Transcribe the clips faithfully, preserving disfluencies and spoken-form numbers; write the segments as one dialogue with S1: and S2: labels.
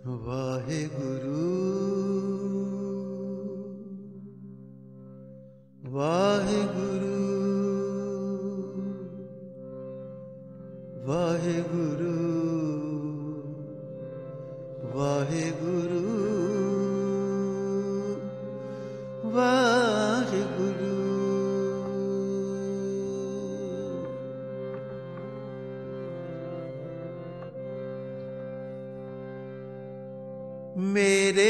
S1: वाहेगुरु वाहेगुरु वाहेगुरु वाहेगुरु वाहेगुरु। मेरे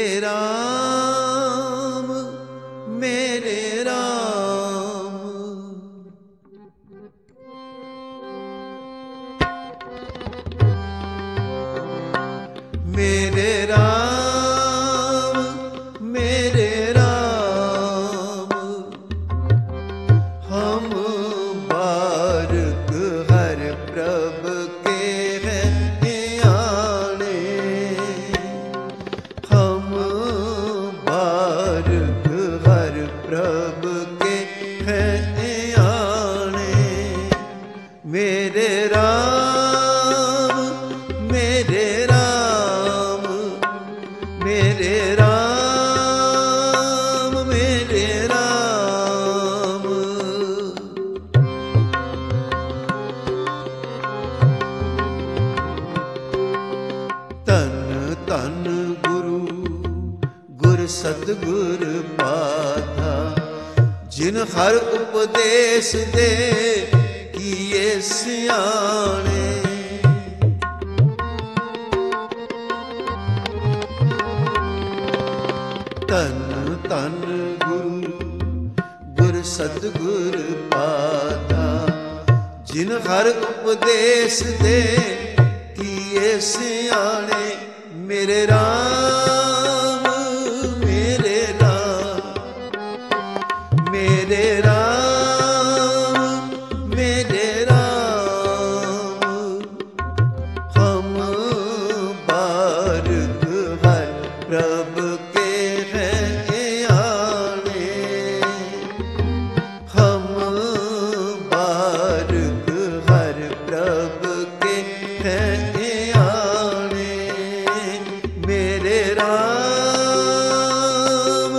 S1: राम मेरे राम मेरे राम मेरे राम हम बारक हर प्रभ के हैं आने, हम बारक हर प्रभ के हैं आने। मेरे राम मेरे राम मेरे राम मेरे राम। तन तन गुरु गुर सतगुर पाता, जिन हर उपदेश दे किए सियाने। तन तन गुरु गुर सतगुर पाता, जिन हर उपदेश दे किए सियाने। मेरे राम मेरे राम मेरे राम मेरे राम हम बारक हर प्रभ के हैं आने, हम बारक हर प्रभ के हैं आने। मेरे राम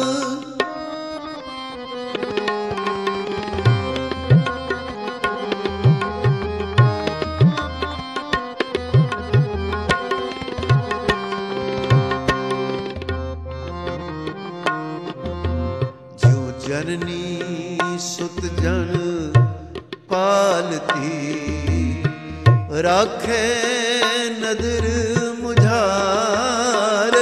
S1: जो जननी सुत जन पालती, राखे नदर मुझार।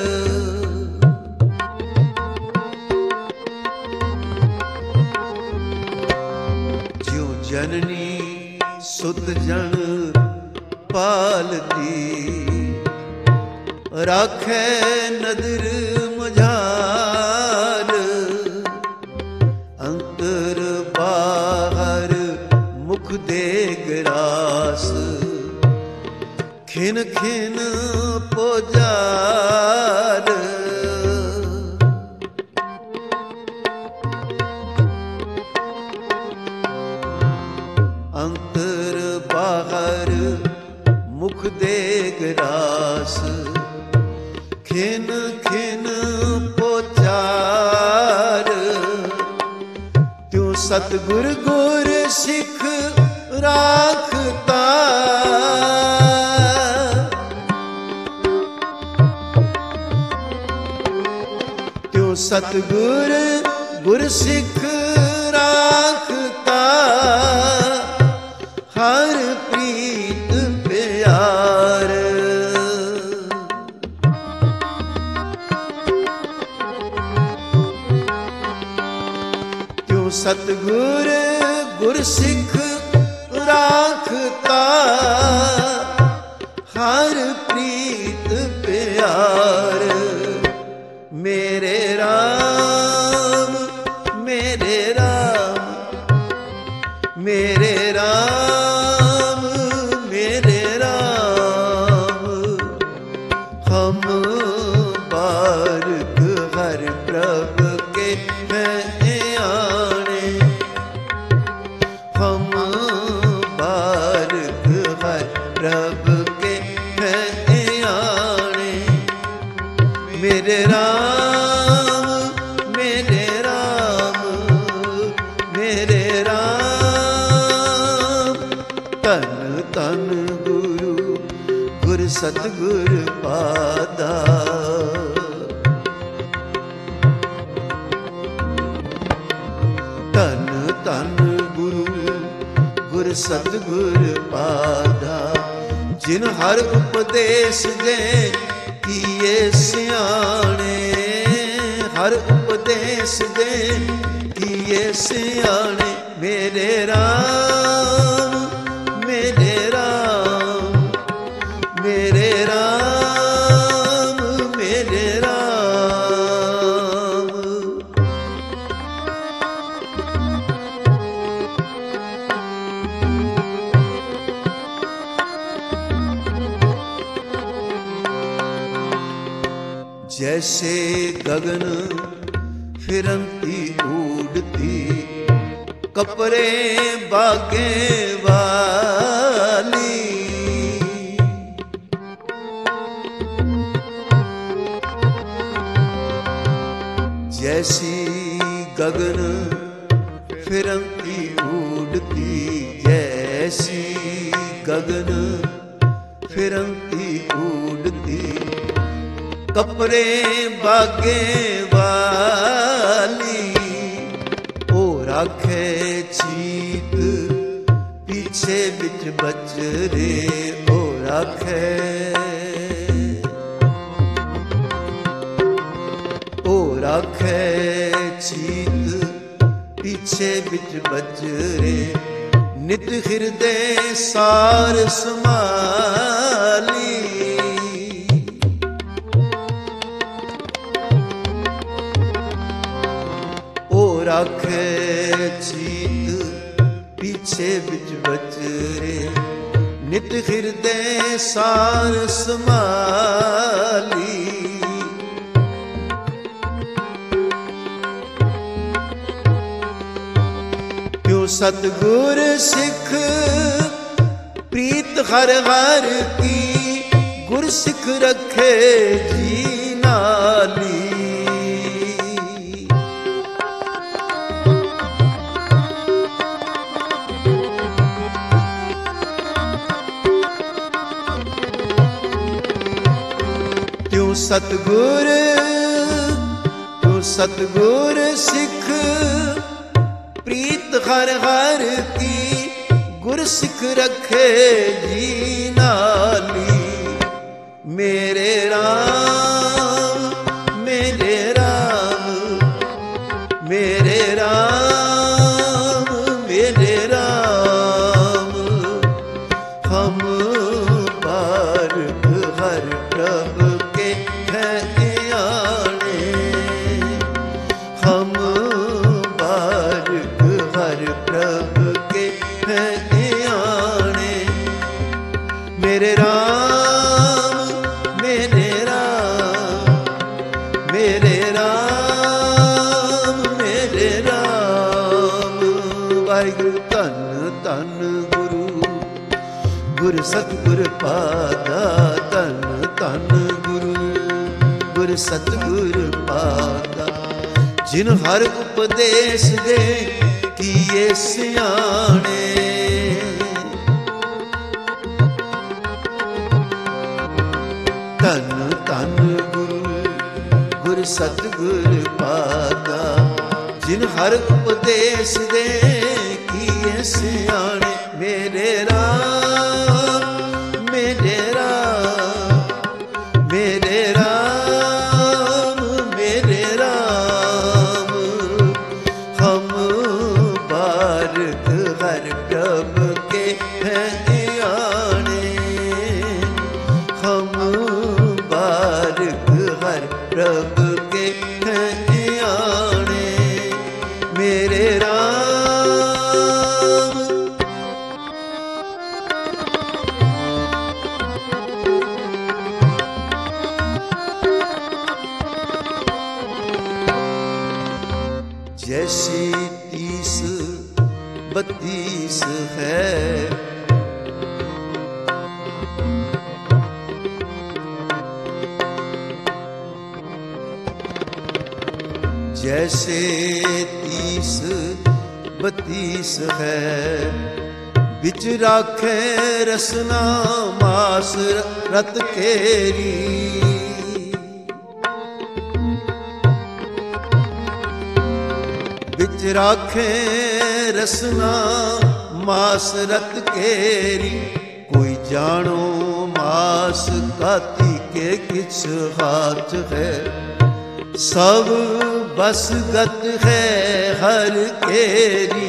S1: जो जननी सुत जन पालती, राखे नदर मुझार। अंतर बाहर मुख दे ग्रास, खिन खिन पोजार। अंतर बाहर मुख दे ग्रास, खिन खिन पोचार। त्यों सतगुर गुर सिख राखता, त्यों सतगुर गुर सिख राखता। हर प्रीत प्यार त्यों सतगुर गुर सिख राखता। हर प्रीत प्यार मेरे राम मेरे राम मेरे राम मेरे राम हम बारक हर प्रभ के हैं आने, हम बारक हर प्रभ के हैं आने। राम। तन तन गुरु गुर सतगुर पादा। तन तन गुरु गुर सतगुर पादा। जिन हर उपदेश दे किए सियाणे। हर उपदेश दे किए सियाणे। मेरे राम मेरे राम मेरे राम मेरे राम। जैसे गगन फिरंती उड़ती कपरे बागे वाली। जैसी गगन फिरंती उड़ती। जैसी गगन फिरंती उड़ती कपरे बागे वाली। ओ राखे चीत पीछे बिच बजरे। ओ राखे ओ राखे चीत पीछे बिच बजरे। नित हृदय सार समाली। राखे चीत पीछे बिच बजरे। नित हृदय सार समाली। क्यों सतगुर सिख प्रीत हर हर की। गुर सिख रखे जी नाली। सतगुर तू सतगुर सिख प्रीत हर हर की। गुर सिख रखे जी नाली। मेरे राम मेरे राम मेरे राम मेरे राम। हम बारक हर प्रभु हम बारक हर प्रभु के हैं आने। मेरे राम मेरे राम मेरे राम मेरे राम। वाहिगुरु धन धन गुरु गुर सतगुर पादा। धन धन गुरु गुर सतगुर पादा। जिन हर उपदेश दे किए सियाणे। धन धन गुरु गुर सतगुर पादा। जिन हर उपदेश दे किए सियाणे। मेरे राम मेरे राम मेरे राम मेरे राम। हम बारक हर प्रभु के हैं आने। हम बारक हर प्रभु के हैं आने। मेरे राम जैसी तीस बत्तीस है। जैसे तीस बतीस है। बिच राखे रसना मास रत केरी, बिच राखे रसना मास रत केरी। कोई जानो मास काती के किछ हाथ है, सब बस गत है हर केरी।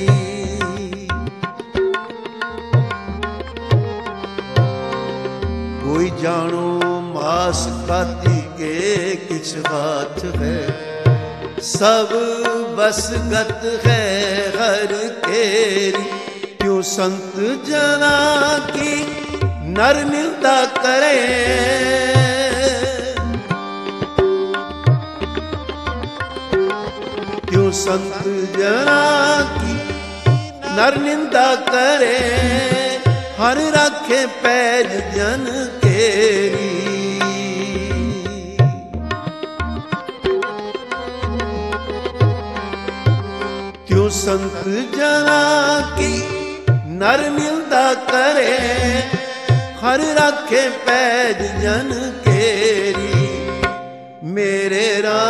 S1: कोई जानो मास काती के किछ हाथ है, सब बस गत है हर केरी। क्यों संत जना की नर निंदा करे, क्यों संत जना की नर निंदा करे। हर राखे पैज जन केरी, क्यों संत जना की नर निंदा करे। हर राखे पैज जन केरी। मेरे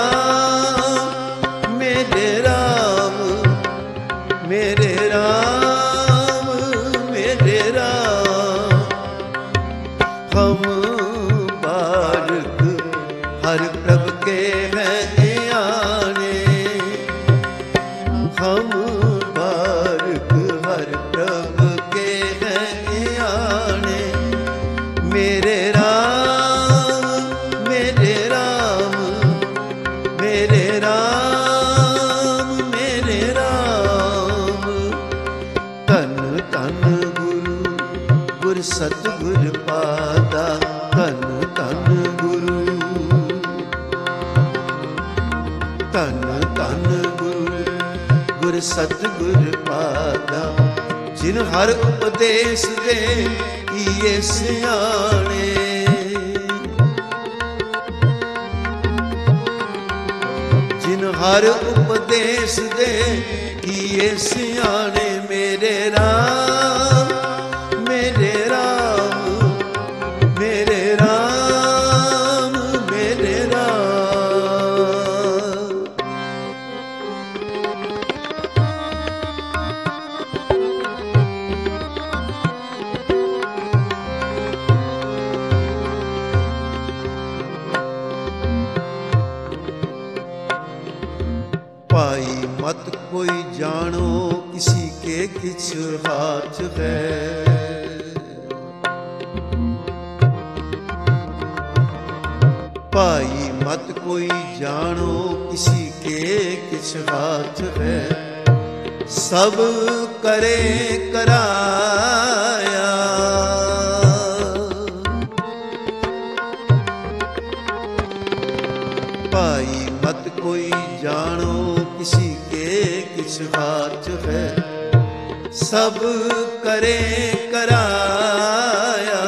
S1: राम मेरे राम मेरे राम मेरे राम, हम बालक हर प्रभ के हैं आने। हम बालक हर प्रभ के हैं आने। मेरे राम मेरे राम मेरे राम मेरे राम। तन तन गुरु गुर सतगुर पादा, तन तन गुरु तन तन गुरु गुर सतगुर पादा। जिन हर उपदेश दे किए सियाणे, जिन हर उपदेश दे किए सियाणे। मेरे राम मेरे राम मेरे राम मेरे राम। पाई मत कोई जानो किसी के किछ हाथ है, पाई मत कोई जानो किसी के किछ हाथ है। सब करे कराया, पाई मत कोई जानो किसी के किछ हाथ है। सब करे कराया,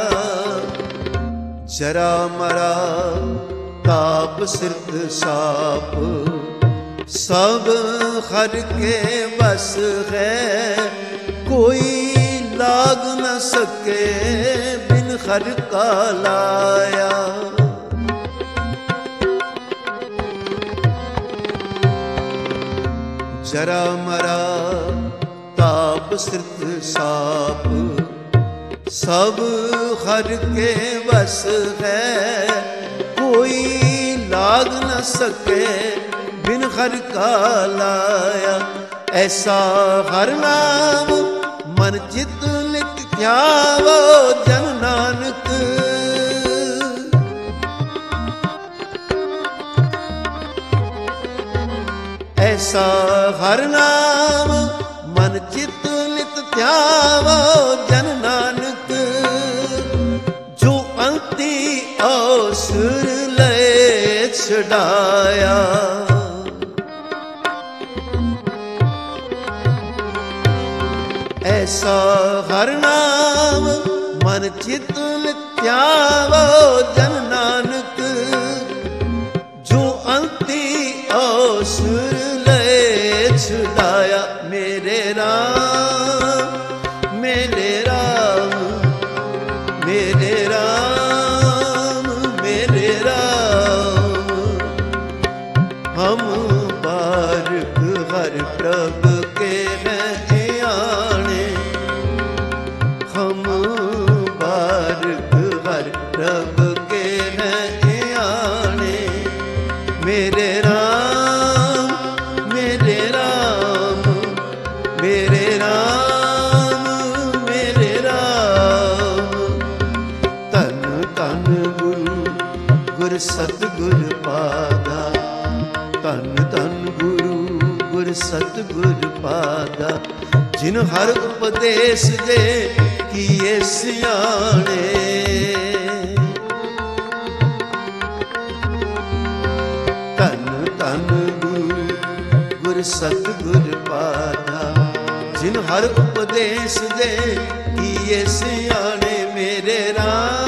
S1: जरा मरा ताप सिरत साप। सब हर के बस है, कोई लाग न सके बिन हर का लाया। जरा मरा ताप सिरत साप। सब हर के बस है, कोई लाग न सके बिन हर का लाया। ऐसा हर नाम मन चित नित ध्यावो जन नानक। ऐसा हर नाम मन चित नित ध्यावो जन नानक। जो अंति असुर ले छड़ाया। ऐसा हर नाम मन चित नित ध्यावो जन नानक। जो अंति असुर ले छुड़ाया। मेरे ਸਤਿਗੁਰ ਪਾਦਾ, ਜਿਨ ਹਰ ਉਪਦੇਸ਼ ਦੇ ਕੀਏ ਸਿਆਣੇ। ਧੰਨ ਧੰਨ ਗੁਰੂ ਗੁਰ ਸਤਿਗੁਰ ਪਾਦਾ, ਜਿਨ ਹਰ ਉਪਦੇਸ਼ ਦੇ ਕੀਏ ਸਿਆਣੇ। ਮੇਰੇ ਰਾਮ